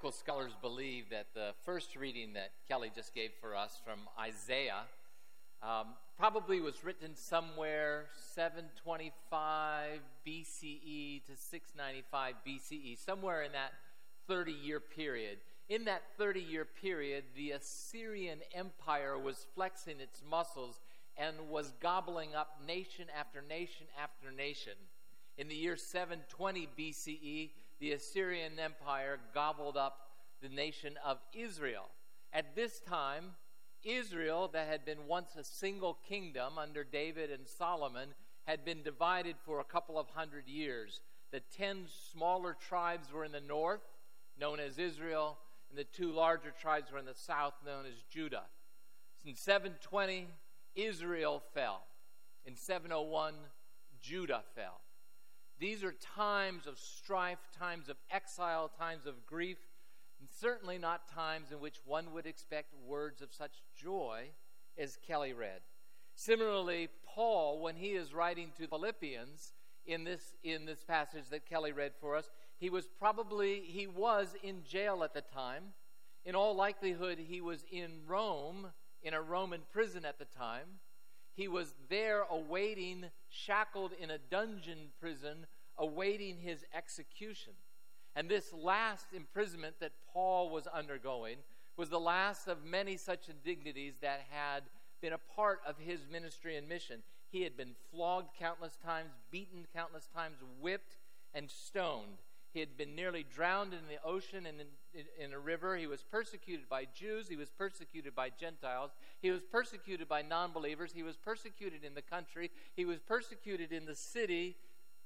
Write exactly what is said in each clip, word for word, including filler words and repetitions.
biblical scholars believe that the first reading that Kelly just gave for us from Isaiah um, probably was written somewhere seven twenty-five B C E to six ninety-five B C E, somewhere in that thirty-year period. In that thirty-year period, the Assyrian Empire was flexing its muscles and was gobbling up nation after nation after nation. In the year seven twenty B C E, the Assyrian Empire gobbled up the nation of Israel. At this time, Israel, that had been once a single kingdom under David and Solomon, had been divided for a couple of hundred years. The ten smaller tribes were in the north, known as Israel, and the two larger tribes were in the south, known as Judah. In seven twenty, Israel fell. In seven oh one, Judah fell. These are times of strife, times of exile, times of grief, and certainly not times in which one would expect words of such joy as Kelly read. Similarly, Paul, when he is writing to Philippians in this in this passage that Kelly read for us, he was probably, he was in jail at the time. In all likelihood, he was in Rome, in a Roman prison at the time. He was there awaiting, shackled in a dungeon prison, awaiting his execution. And this last imprisonment that Paul was undergoing was the last of many such indignities that had been a part of his ministry and mission. He had been flogged countless times, beaten countless times, whipped and stoned. He had been nearly drowned in the ocean and in, in a river. He was persecuted by Jews. He was persecuted by Gentiles. He was persecuted by non-believers. He was persecuted in the country. He was persecuted in the city.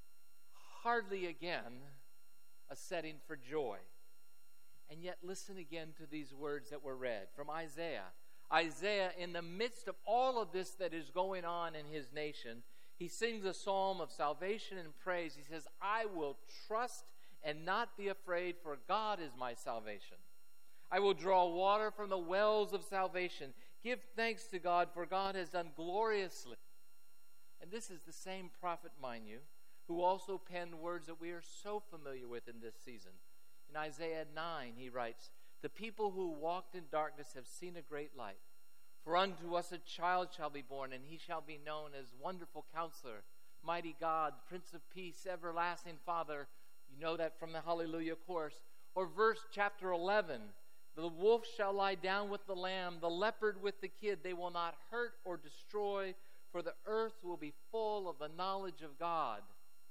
Hardly again a setting for joy. And yet listen again to these words that were read from Isaiah. Isaiah, in the midst of all of this that is going on in his nation, he sings a psalm of salvation and praise. He says, I will trust and not be afraid, for God is my salvation. I will draw water from the wells of salvation. Give thanks to God, for God has done gloriously. And this is the same prophet, mind you, who also penned words that we are so familiar with in this season. In Isaiah nine, he writes, the people who walked in darkness have seen a great light. For unto us a child shall be born, and he shall be known as Wonderful Counselor, Mighty God, Prince of Peace, Everlasting Father. You know that from the Hallelujah chorus. Or verse chapter eleven, the wolf shall lie down with the lamb, the leopard with the kid. They will not hurt or destroy, for the earth will be full of the knowledge of God.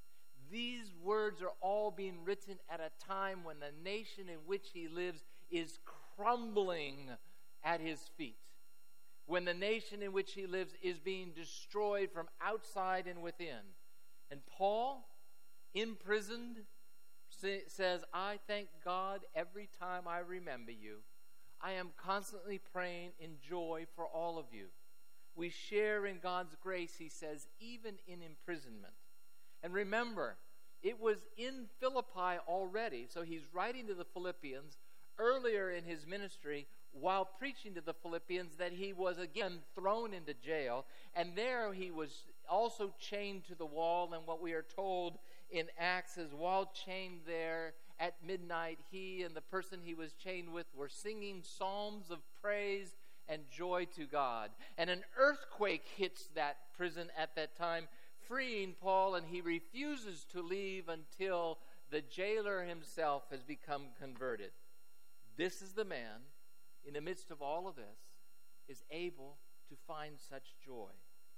These words are all being written at a time when the nation in which he lives is crumbling at his feet. When the nation in which he lives is being destroyed from outside and within. And Paul, imprisoned, says, I thank God every time I remember you. I am constantly praying in joy for all of you. We share in God's grace, he says, even in imprisonment. And remember, it was in Philippi already. So he's writing to the Philippians earlier in his ministry while preaching to the Philippians that he was again thrown into jail. And there he was also chained to the wall. And what we are told in Acts is while chained there at midnight, he and the person he was chained with were singing psalms of praise and joy to God. And an earthquake hits that prison at that time, freeing Paul, and he refuses to leave until the jailer himself has become converted. This is the man, in the midst of all of this, is able to find such joy.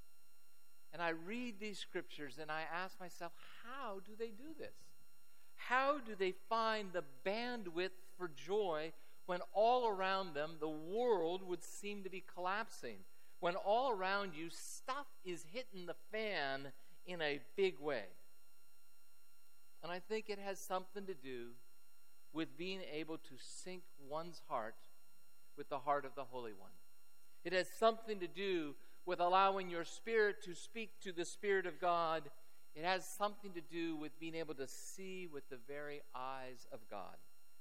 And I read these scriptures and I ask myself, how do they do this? How do they find the bandwidth for joy when all around them the world would seem to be collapsing? When all around you stuff is hitting the fan in a big way. And I think it has something to do with being able to sync one's heart with the heart of the Holy One. It has something to do with allowing your spirit to speak to the Spirit of God. It has something to do with being able to see with the very eyes of God.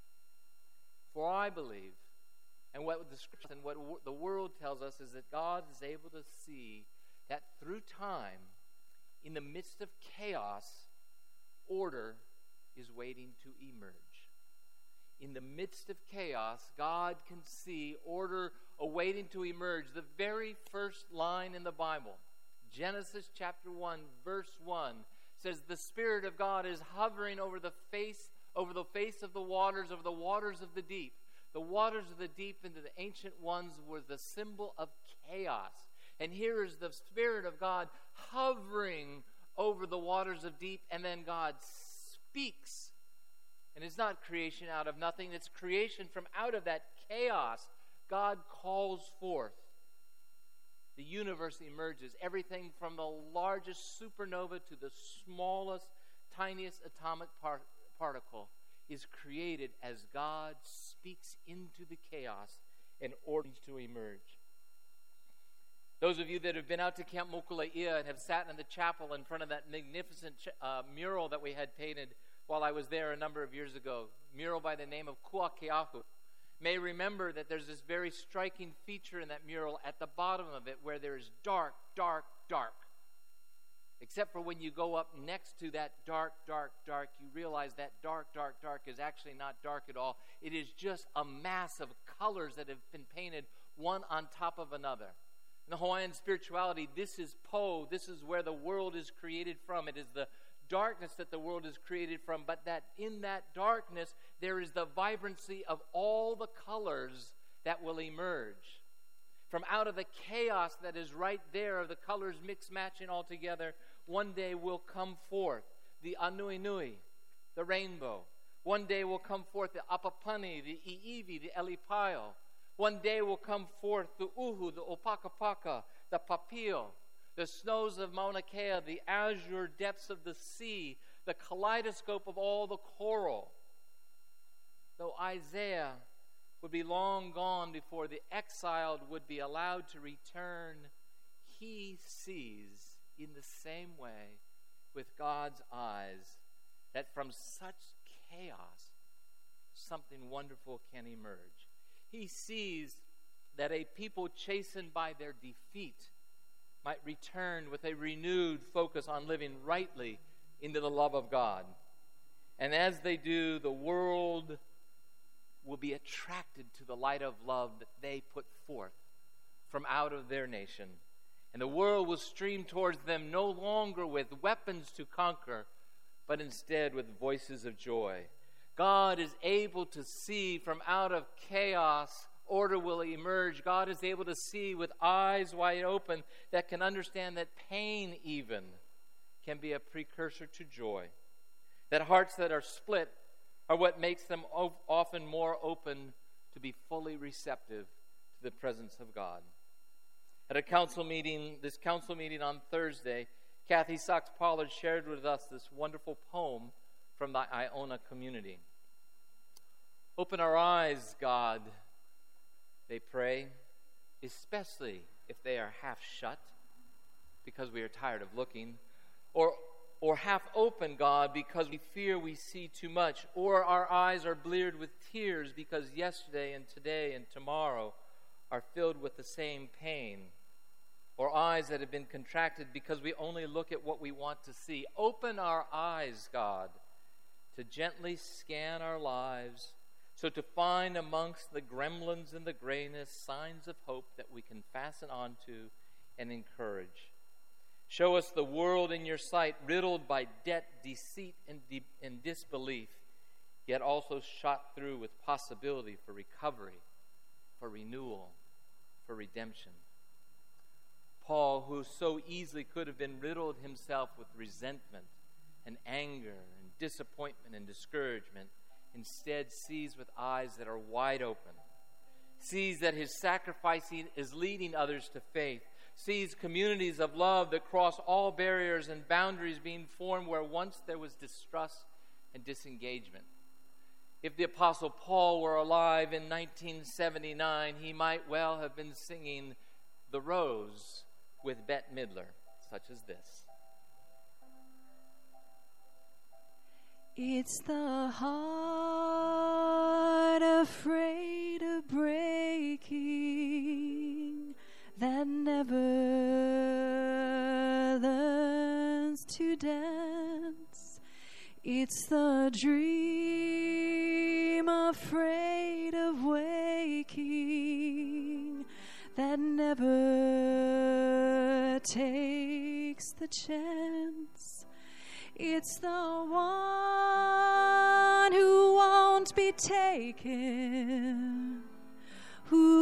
For I believe, and what the scripture and what the world tells us is that God is able to see that through time, in the midst of chaos, order is waiting to emerge. in the midst of chaos, God can see order awaiting to emerge. The very first line in the Bible, Genesis chapter one, verse one, says, the Spirit of God is hovering over the face, over the face of the waters, over the waters of the deep. The waters of the deep into the ancient ones were the symbol of chaos. And here is the Spirit of God hovering over the waters of deep, and then God speaks. And it's not creation out of nothing, it's creation from out of that chaos. God calls forth. The universe emerges. Everything from the largest supernova to the smallest, tiniest atomic par- particle is created as God speaks into the chaos and orders to emerge. Those of you that have been out to Camp Mokuleia and have sat in the chapel in front of that magnificent ch- uh, mural that we had painted while I was there a number of years ago, mural by the name of Kuakeahu, may remember that there's this very striking feature in that mural at the bottom of it where there is dark, dark, dark. Except for when you go up next to that dark, dark, dark, you realize that dark, dark, dark is actually not dark at all. It is just a mass of colors that have been painted one on top of another. In the Hawaiian spirituality, this is Po. This is where the world is created from. It is the darkness that the world is created from, but that in that darkness there is the vibrancy of all the colors that will emerge. From out of the chaos that is right there, of the colors mix matching all together, one day will come forth the Anuenue, the rainbow. One day will come forth the Apapani, the Iivi, the Elipaio. One day will come forth the Uhu, the Opakapaka, the Papio, the snows of Mauna Kea, the azure depths of the sea, the kaleidoscope of all the coral. Though Isaiah would be long gone before the exiled would be allowed to return, he sees in the same way with God's eyes that from such chaos something wonderful can emerge. He sees that a people chastened by their defeat might return with a renewed focus on living rightly into the love of God. And as they do, the world will be attracted to the light of love that they put forth from out of their nation. And the world will stream towards them no longer with weapons to conquer, but instead with voices of joy. God is able to see from out of chaos, order will emerge. God is able to see with eyes wide open that can understand that pain even can be a precursor to joy. That hearts that are split are what makes them often more open to be fully receptive to the presence of God. At a council meeting, this council meeting on Thursday, Kathy Sachs Pollard shared with us this wonderful poem from the Iona community. Open our eyes, God, they pray, especially if they are half shut, because we are tired of looking, or or half open, God, because we fear we see too much, or our eyes are bleared with tears because yesterday and today and tomorrow are filled with the same pain, or eyes that have been contracted because we only look at what we want to see. Open our eyes, God, to gently scan our lives, so to find amongst the gremlins and the grayness signs of hope that we can fasten onto and encourage. Show us the world in your sight, riddled by debt, deceit, and, de- and disbelief, yet also shot through with possibility for recovery, for renewal, for redemption. Paul, who so easily could have been riddled himself with resentment and anger and disappointment and discouragement, instead sees with eyes that are wide open, sees that his sacrificing is leading others to faith, sees communities of love that cross all barriers and boundaries being formed where once there was distrust and disengagement. If the Apostle Paul were alive in nineteen seventy-nine, he might well have been singing The Rose with Bette Midler, such as this. It's the heart afraid of breaking that never learns to dance. It's the dream afraid of waking, that never takes the chance. It's the one who won't be taken, who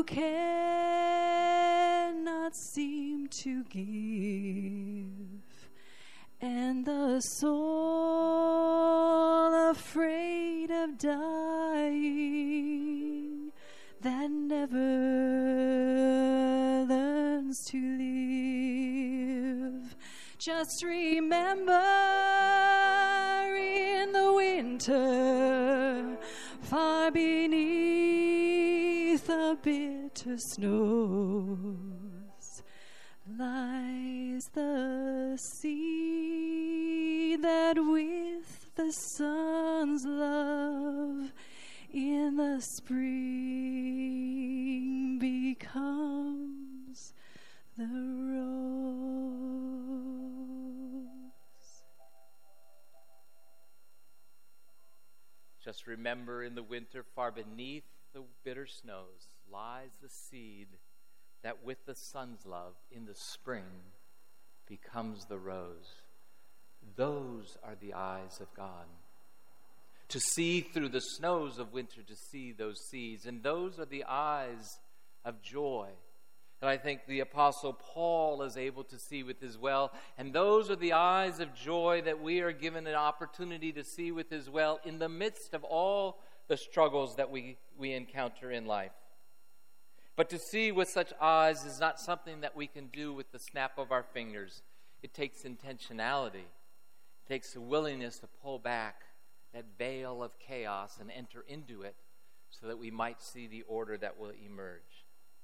cannot seem to give. And the soul afraid of dying, that never learns to live. Just remember in the winter, far beneath the bitter snows, lies the seed that with the sun's love in the spring becomes the rose. Just remember in the winter, far beneath the bitter snows, lies the seed that with the sun's love in the spring becomes the rose. Those are the eyes of God. To see through the snows of winter, to see those seeds. And those are the eyes of joy that I think the Apostle Paul is able to see with as well. And those are the eyes of joy that we are given an opportunity to see with as well in the midst of all the struggles that we, we encounter in life. But to see with such eyes is not something that we can do with the snap of our fingers. It takes intentionality. It takes a willingness to pull back that veil of chaos and enter into it so that we might see the order that will emerge.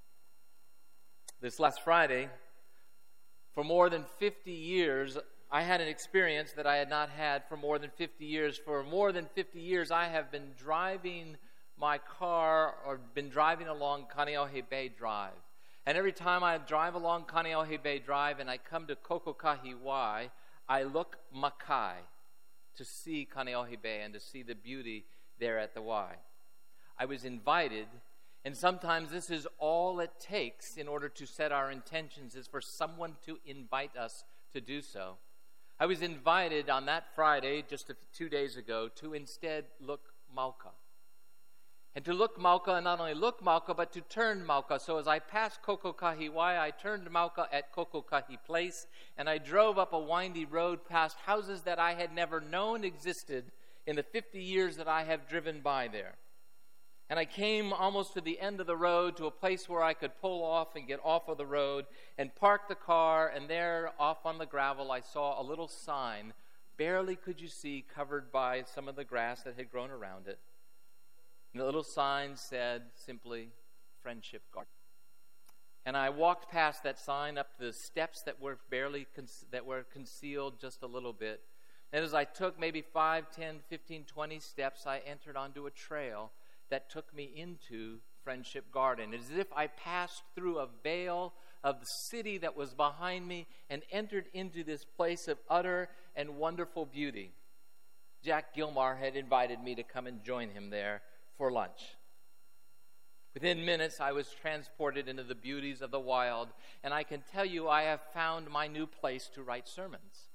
This last Friday, for more than fifty years, I had an experience that I had not had for more than fifty years. For more than fifty years, I have been driving my car or been driving along Kaneohe Bay Drive. And every time I drive along Kaneohe Bay Drive and I come to Kokokahiwai, I look Makai to see Kaneohe Bay and to see the beauty there at the Y. I was invited, and sometimes this is all it takes in order to set our intentions, is for someone to invite us to do so. I was invited on that Friday, just a, two days ago, to instead look Mauka. And to look Mauka, and not only look Mauka, but to turn Mauka. So as I passed Kokokahiwai, I turned Mauka at Kokokahi Place, and I drove up a windy road past houses that I had never known existed in the fifty years that I have driven by there. And I came almost to the end of the road to a place where I could pull off and get off of the road and park the car, and there off on the gravel I saw a little sign, barely could you see, covered by some of the grass that had grown around it. And the little sign said simply, Friendship Garden. And I walked past that sign up the steps that were barely, con- that were concealed just a little bit. And as I took maybe five, ten, fifteen, twenty steps, I entered onto a trail that took me into Friendship Garden. As if I passed through a veil of the city that was behind me and entered into this place of utter and wonderful beauty. Jack Gilmar had invited me to come and join him there for lunch. Within minutes, I was transported into the beauties of the wild, and I can tell you I have found my new place to write sermons.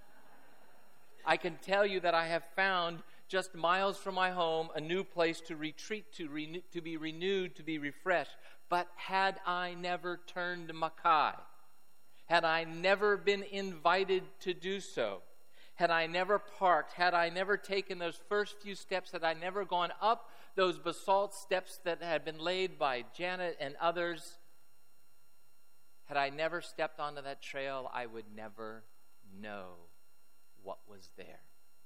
I can tell you that I have found, just miles from my home, a new place to retreat to, renew, to be renewed, to be refreshed. But had I never turned Makai, had I never been invited to do so, had I never parked, had I never taken those first few steps, had I never gone up those basalt steps that had been laid by Janet and others, had I never stepped onto that trail, I would never know what was there.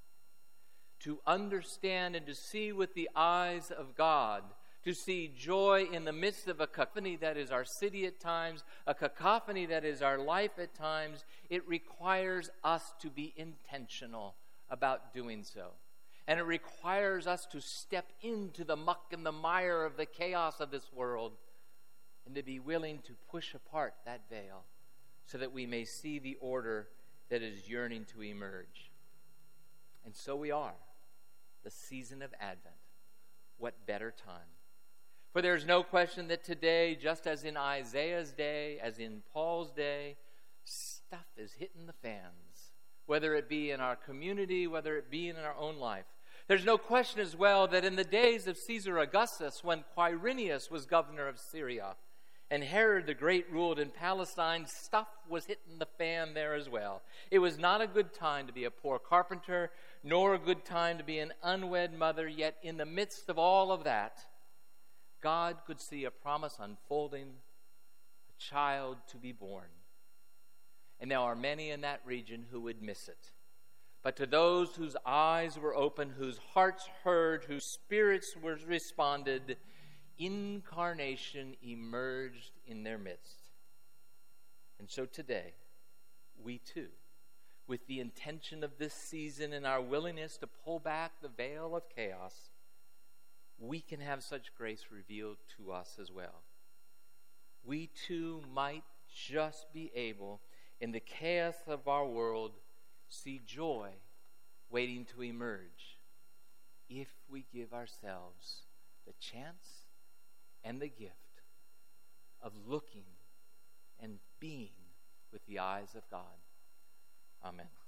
To understand and to see with the eyes of God, to see joy in the midst of a cacophony that is our city at times, a cacophony that is our life at times, it requires us to be intentional about doing so. And it requires us to step into the muck and the mire of the chaos of this world and to be willing to push apart that veil so that we may see the order that is yearning to emerge. And so we are, the season of Advent, what better time? For there's no question that today, just as in Isaiah's day, as in Paul's day, stuff is hitting the fans, whether it be in our community, whether it be in our own life. There's no question as well that in the days of Caesar Augustus, when Quirinius was governor of Syria and Herod the Great ruled in Palestine, stuff was hitting the fan there as well. It was not a good time to be a poor carpenter, nor a good time to be an unwed mother, yet in the midst of all of that, God could see a promise unfolding, a child to be born. And there are many in that region who would miss it. But to those whose eyes were open, whose hearts heard, whose spirits were responded, incarnation emerged in their midst. And so today, we too, with the intention of this season and our willingness to pull back the veil of chaos, we can have such grace revealed to us as well. We too might just be able, in the chaos of our world, see joy waiting to emerge if we give ourselves the chance and the gift of looking and being with the eyes of God. Amen.